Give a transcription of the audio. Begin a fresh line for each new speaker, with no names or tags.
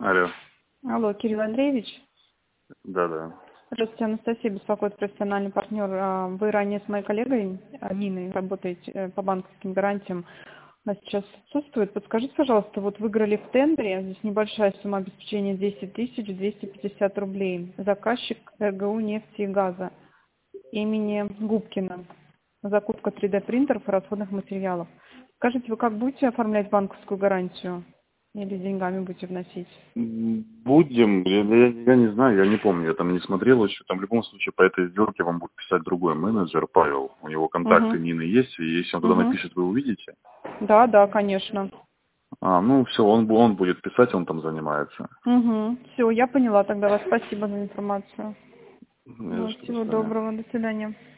Алло.
Алло, Кирилл Андреевич.
Да.
Здравствуйте, Анастасия, беспокоит профессиональный партнер. Вы ранее с моей коллегой Ниной работаете по банковским гарантиям. Она сейчас отсутствует. Подскажите, пожалуйста, вот выиграли в тендере, здесь небольшая сумма обеспечения 10 250 рублей. Заказчик РГУ нефти и газа имени Губкина. Закупка 3D-принтеров и расходных материалов. Скажите, вы как будете оформлять банковскую гарантию? Или деньгами будете вносить?
Будем, я не знаю, я не помню, я там не смотрел еще. Там в любом случае по этой сделке вам будет писать другой менеджер, Павел. У него контакты
Угу.
Нины есть, и если он туда
Угу.
напишет, вы увидите.
Да, конечно.
Ну все, он будет писать, он там занимается.
Угу. Все, я поняла тогда вас. Спасибо за информацию.
Не за что, до
Всего
свидания.
доброго. До свидания.